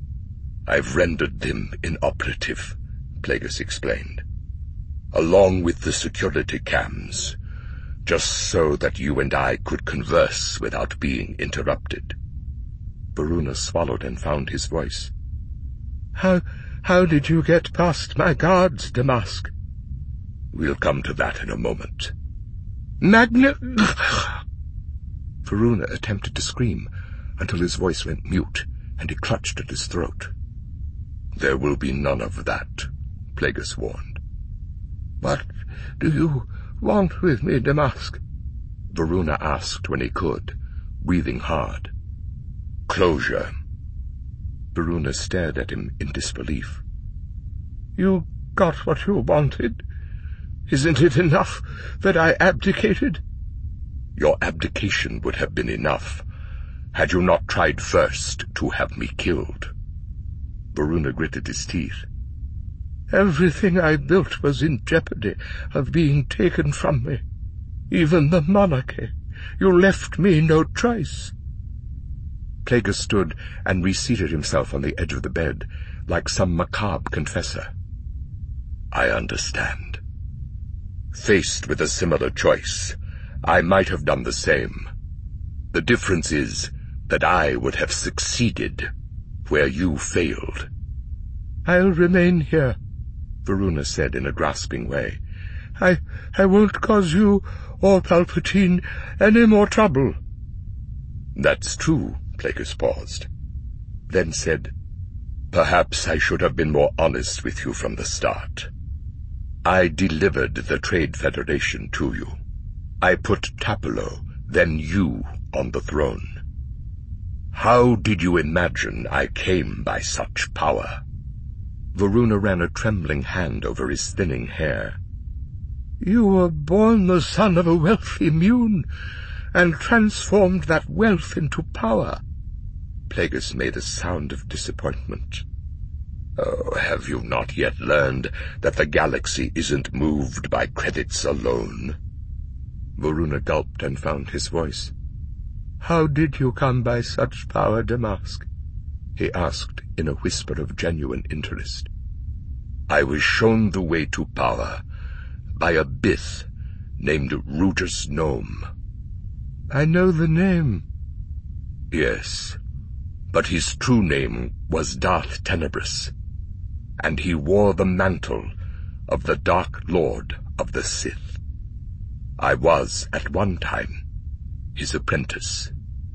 "I've rendered them inoperative," Plagueis explained, "along with the security cams, just so that you and I could converse without being interrupted." Varuna swallowed and found his voice. How did you get past my guards, Damask?" "We'll come to that in a moment." Varuna attempted to scream until his voice went mute, and he clutched at his throat. "There will be none of that," Plagueis warned. "What do you want with me, Damask?" Varuna asked when he could, breathing hard. "Closure." Varuna stared at him in disbelief. "You got what you wanted. Isn't it enough that I abdicated?" "Your abdication would have been enough, had you not tried first to have me killed." Varuna gritted his teeth. "Everything I built was in jeopardy of being taken from me. Even the monarchy. You left me no choice." Plagueis stood and reseated himself on the edge of the bed, like some macabre confessor. "I understand. Faced with a similar choice, I might have done the same. The difference is that I would have succeeded where you failed." "I'll remain here," Varuna said in a grasping way. I won't cause you or Palpatine any more trouble." "That's true," Plagueis paused, then said, "Perhaps I should have been more honest with you from the start. I delivered the Trade Federation to you. I put Tapalo, then you, on the throne. How did you imagine I came by such power?" Varuna ran a trembling hand over his thinning hair. "You were born the son of a wealthy Mune, and transformed that wealth into power." Plagueis made a sound of disappointment. Oh, have you not yet learned that the galaxy isn't moved by credits alone? Varuna gulped and found his voice. "How did you come by such power, Damask?" he asked in a whisper of genuine interest. I was shown the way to power by a Bith named Rutus Gnome. "I know the name." "Yes, but his true name was Darth Tenebrous, and he wore the mantle of the Dark Lord of the Sith. I was, at one time, his apprentice."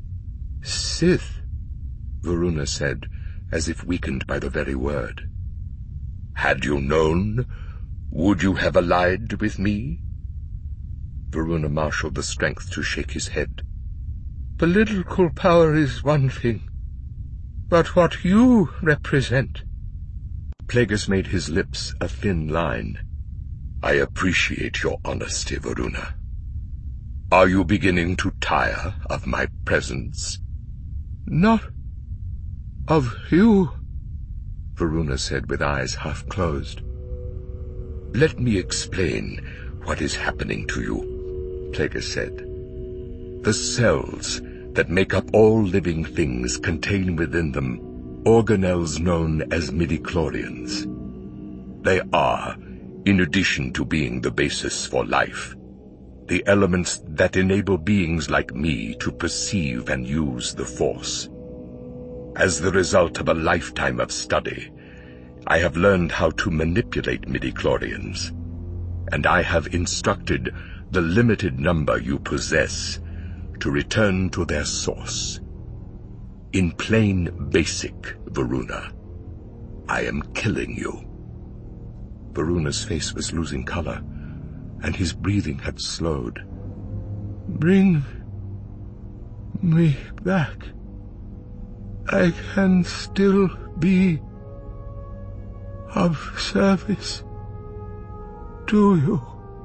"Sith," Varuna said, as if weakened by the very word. "Had you known, would you have allied with me?" Varuna marshaled the strength to shake his head. "Political power is one thing, but what you represent—" Plagueis made his lips a thin line. "I appreciate your honesty, Varuna. Are you beginning to tire of my presence?" "Not of you," Varuna said with eyes half closed. "Let me explain what is happening to you," Plagueis said. "The cells that make up all living things contain within them organelles known as midichlorians. They are, in addition to being the basis for life, the elements that enable beings like me to perceive and use the Force. As the result of a lifetime of study, I have learned how to manipulate midichlorians, and I have instructed the limited number you possess to return to their source. In plain basic, Varuna, I am killing you." Varuna's face was losing color, and his breathing had slowed. "Bring me back. I can still be of service to you."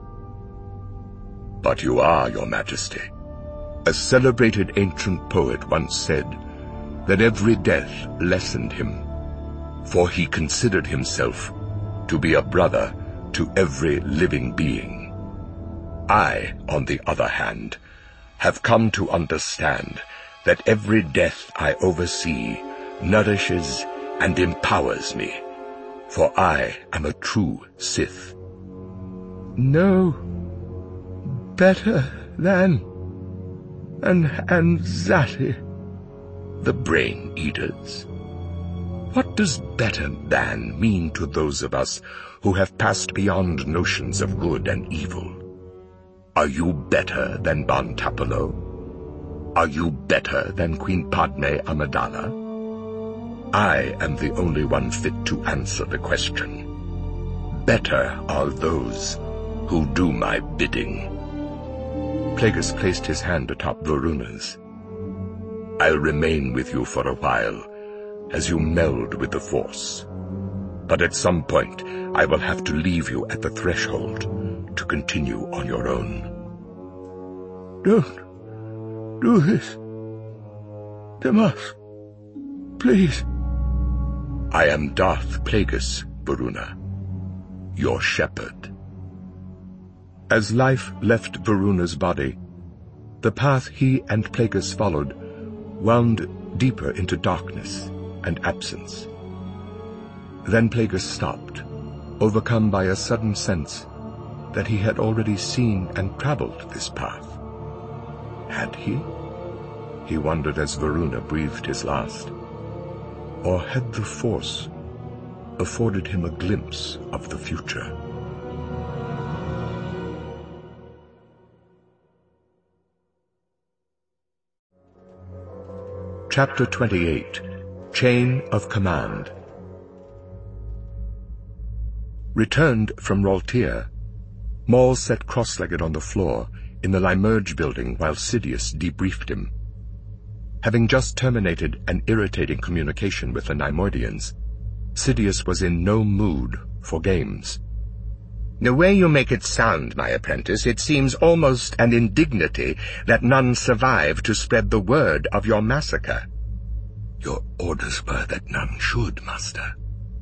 "But you are, Your Majesty." A celebrated ancient poet once said that every death lessened him, for he considered himself to be a brother to every living being. I, on the other hand, have come to understand that every death I oversee nourishes and empowers me, for I am a true Sith. "No better than an Anzati." "The Brain Eaters? What does better than mean to those of us who have passed beyond notions of good and evil? Are you better than Bon Tapalo? Are you better than Queen Padme Amidala? I am the only one fit to answer the question. Better are those who do my bidding." Plagueis placed his hand atop Varuna's. "I'll remain with you for a while, as you meld with the Force. But at some point, I will have to leave you at the threshold to continue on your own." "Don't do this, Damask. Please." "I am Darth Plagueis, Varuna, your shepherd." As life left Varuna's body, the path he and Plagueis followed wound deeper into darkness and absence. Then Plagueis stopped, overcome by a sudden sense that he had already seen and traveled this path. Had he? He wondered as Varuna breathed his last. Or had the Force afforded him a glimpse of the future? Chapter 28. Chain of Command. Returned from Raltia, Maul sat cross-legged on the floor in the Limerge building while Sidious debriefed him. Having just terminated an irritating communication with the Neimoidians, Sidious was in no mood for games. "The way you make it sound, my apprentice, it seems almost an indignity that none survived to spread the word of your massacre." "Your orders were that none should, Master."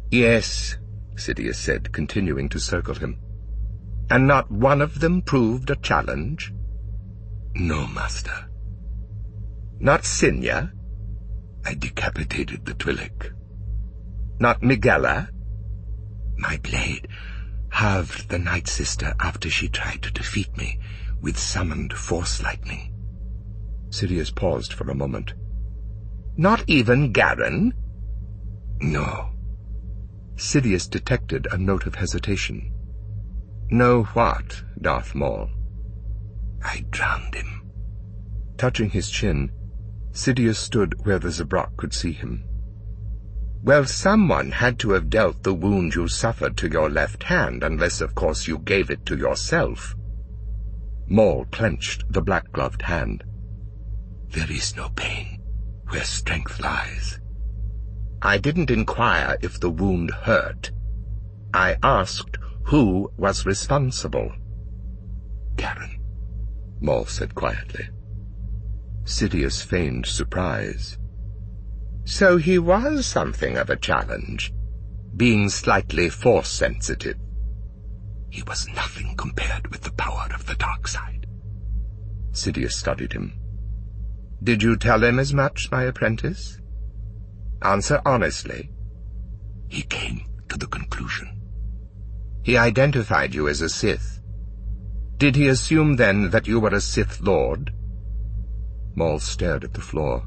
Yes, Sidious said, continuing to circle him. And not one of them proved a challenge? No, master. Not Sinya? I decapitated the Twi'lek. Not Migella? My blade halved the Night Sister after she tried to defeat me with summoned force lightning. Sidious paused for a moment. Not even Garen? No. Sidious detected a note of hesitation. No what, Darth Maul? I drowned him. Touching his chin, Sidious stood where the Zabrak could see him. Well, someone had to have dealt the wound you suffered to your left hand, unless, of course, you gave it to yourself. Maul clenched the black-gloved hand. There is no pain where strength lies. I didn't inquire if the wound hurt. I asked who was responsible. Garen, Maul said quietly. Sidious feigned surprise. So he was something of a challenge, being slightly force-sensitive. He was nothing compared with the power of the dark side. Sidious studied him. Did you tell him as much, my apprentice? Answer honestly. He came to the conclusion. He identified you as a Sith. Did he assume then that you were a Sith Lord? Maul stared at the floor.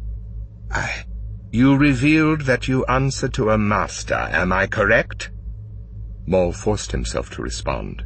You revealed that you answer to a master, am I correct? Maul forced himself to respond.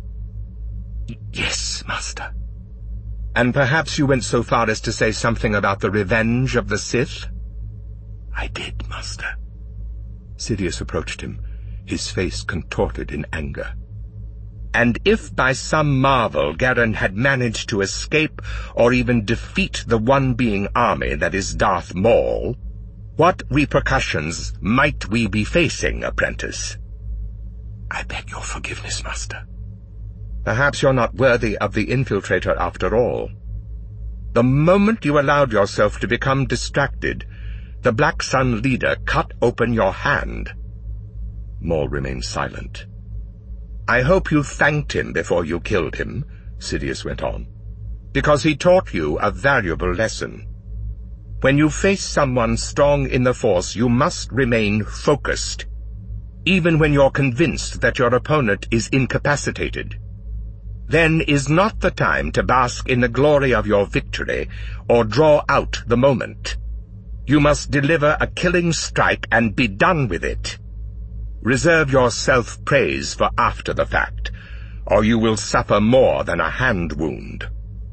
Yes, master. And perhaps you went so far as to say something about the revenge of the Sith? I did, master. Sidious approached him, his face contorted in anger. And if by some marvel Garen had managed to escape or even defeat the one-being army that is Darth Maul, what repercussions might we be facing, apprentice? I beg your forgiveness, master. Perhaps you're not worthy of the infiltrator after all. The moment you allowed yourself to become distracted, the Black Sun leader cut open your hand. Maul remained silent. I hope you thanked him before you killed him, Sidious went on, because he taught you a valuable lesson. When you face someone strong in the Force, you must remain focused, even when you're convinced that your opponent is incapacitated. Then is not the time to bask in the glory of your victory or draw out the moment. You must deliver a killing strike and be done with it. Reserve your self-praise for after the fact, or you will suffer more than a hand wound.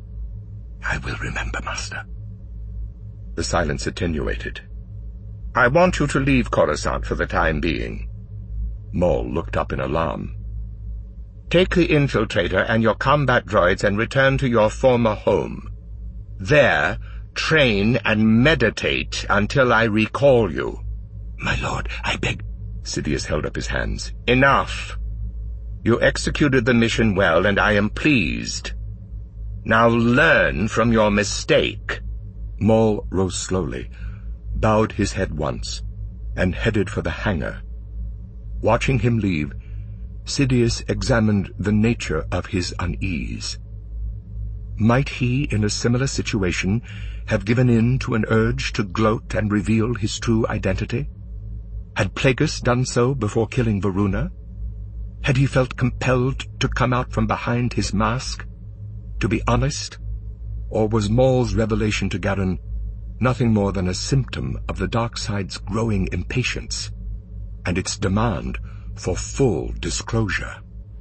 I will remember, master. The silence attenuated. I want you to leave Coruscant for the time being. Maul looked up in alarm. Take the infiltrator and your combat droids and return to your former home. There, train and meditate until I recall you. My lord, I beg... Sidious held up his hands. Enough! You executed the mission well, and I am pleased. Now learn from your mistake. Maul rose slowly, bowed his head once, and headed for the hangar. Watching him leave, Sidious examined the nature of his unease. Might he, in a similar situation, have given in to an urge to gloat and reveal his true identity? Had Plagueis done so before killing Varuna? Had he felt compelled to come out from behind his mask, to be honest? Or was Maul's revelation to Garen nothing more than a symptom of the dark side's growing impatience and its demand for full disclosure?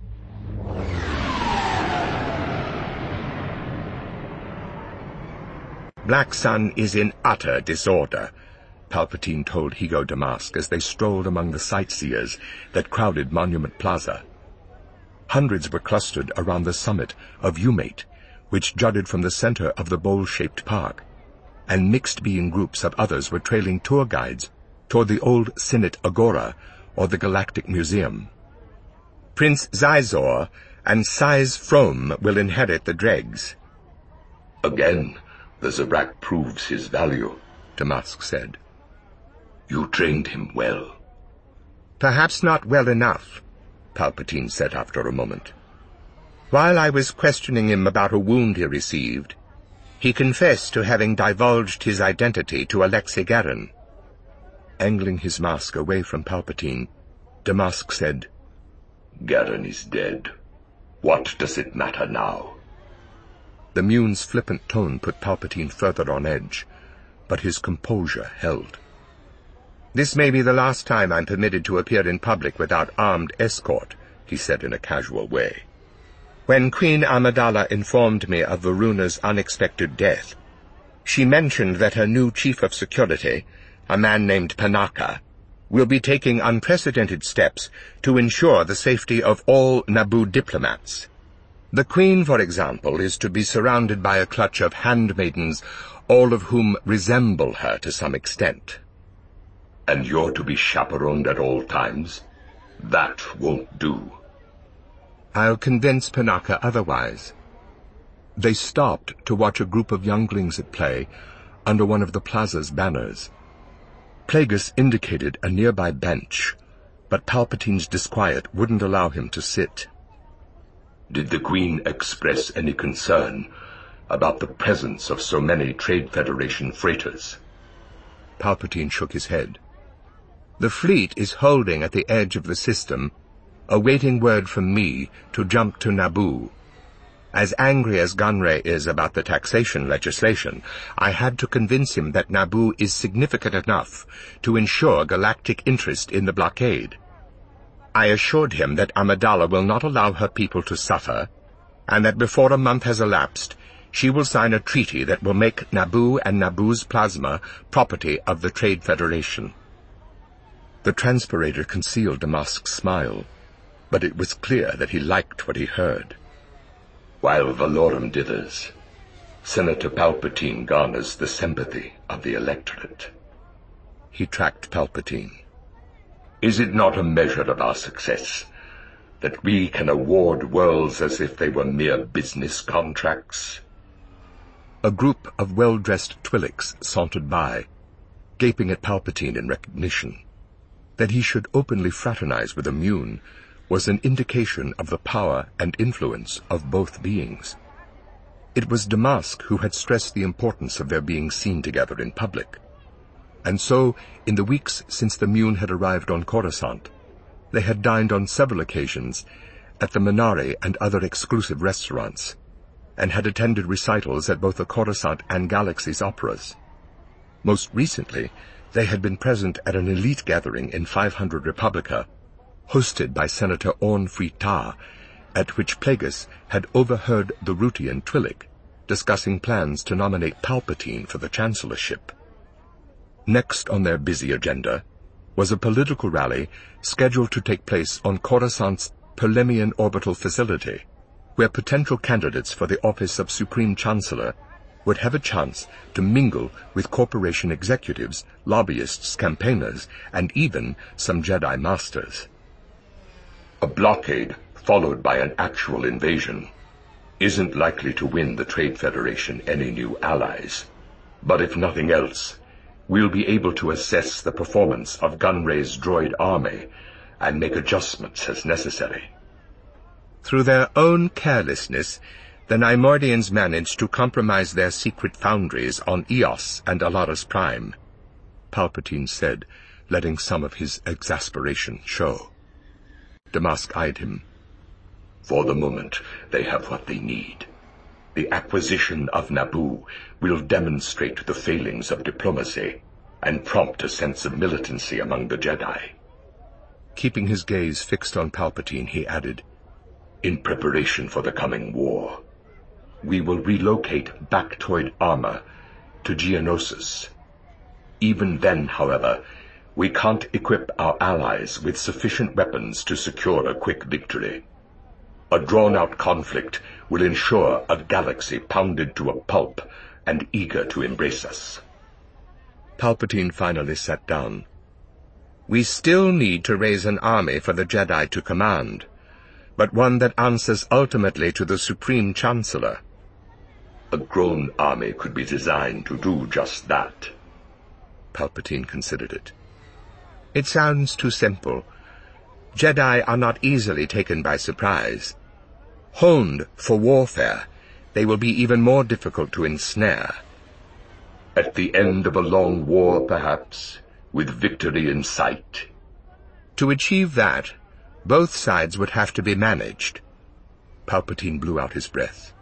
Black Sun is in utter disorder, Palpatine told Higo Damask as they strolled among the sightseers that crowded Monument Plaza. Hundreds were clustered around the summit of Umate, which jutted from the center of the bowl-shaped park, and mixed-being groups of others were trailing tour guides toward the old Sinit Agora or the Galactic Museum. Prince Xizor and Saiz Fromm will inherit the dregs. Again, the Zabrak proves his value, Damask said. You trained him well. "Perhaps not well enough," Palpatine said after a moment. "While I was questioning him about a wound he received, he confessed to having divulged his identity to Alexei Garen." Angling his mask away from Palpatine, Damask said, "Garen is dead. What does it matter now?" The Mune's flippant tone put Palpatine further on edge, but his composure held. "This may be the last time I'm permitted to appear in public without armed escort," he said in a casual way. "When Queen Amidala informed me of Varuna's unexpected death, she mentioned that her new chief of security, a man named Panaka, will be taking unprecedented steps to ensure the safety of all Naboo diplomats. The Queen, for example, is to be surrounded by a clutch of handmaidens, all of whom resemble her to some extent." "And you're to be chaperoned at all times? That won't do." "I'll convince Panaka otherwise." They stopped to watch a group of younglings at play under one of the plaza's banners. Plagueis indicated a nearby bench, but Palpatine's disquiet wouldn't allow him to sit. "Did the Queen express any concern about the presence of so many Trade Federation freighters?" Palpatine shook his head. "The fleet is holding at the edge of the system, awaiting word from me to jump to Naboo. As angry as Gunray is about the taxation legislation, I had to convince him that Naboo is significant enough to ensure galactic interest in the blockade. I assured him that Amidala will not allow her people to suffer, and that before a month has elapsed, she will sign a treaty that will make Naboo and Naboo's plasma property of the Trade Federation." The transpirator concealed Damask's smile, but it was clear that he liked what he heard. "While Valorum dithers, Senator Palpatine garners the sympathy of the electorate." He tracked Palpatine. "Is it not a measure of our success that we can award worlds as if they were mere business contracts?" A group of well-dressed Twi'leks sauntered by, gaping at Palpatine in recognition. That he should openly fraternize with a Mune was an indication of the power and influence of both beings. It was Damask who had stressed the importance of their being seen together in public. And so, in the weeks since the Mune had arrived on Coruscant, they had dined on several occasions at the Minari and other exclusive restaurants, and had attended recitals at both the Coruscant and Galaxy's operas. Most recently, they had been present at an elite gathering in 500 Republica, hosted by Senator Orn Free Taa, at which Plagueis had overheard the Rutian Twi'lek discussing plans to nominate Palpatine for the chancellorship. Next on their busy agenda was a political rally scheduled to take place on Coruscant's Perlemian Orbital Facility, where potential candidates for the office of Supreme Chancellor would have a chance to mingle with corporation executives, lobbyists, campaigners, and even some Jedi Masters. A blockade, followed by an actual invasion, isn't likely to win the Trade Federation any new allies. But if nothing else, we'll be able to assess the performance of Gunray's droid army and make adjustments as necessary. Through their own carelessness, the Neimoidians managed to compromise their secret foundries on Eos and Alaris Prime, Palpatine said, letting some of his exasperation show. Damask eyed him. For the moment, they have what they need. The acquisition of Naboo will demonstrate the failings of diplomacy and prompt a sense of militancy among the Jedi. Keeping his gaze fixed on Palpatine, he added, In preparation for the coming war, we will relocate Bactoid armor to Geonosis. Even then, however, we can't equip our allies with sufficient weapons to secure a quick victory. A drawn-out conflict will ensure a galaxy pounded to a pulp and eager to embrace us. Palpatine finally sat down. We still need to raise an army for the Jedi to command, but one that answers ultimately to the Supreme Chancellor. A grown army could be designed to do just that. Palpatine considered it. It sounds too simple, Jedi are not easily taken by surprise. Honed for warfare, they will be even more difficult to ensnare. At the end of a long war, perhaps, with victory in sight. To achieve that, both sides would have to be managed. Palpatine blew out his breath.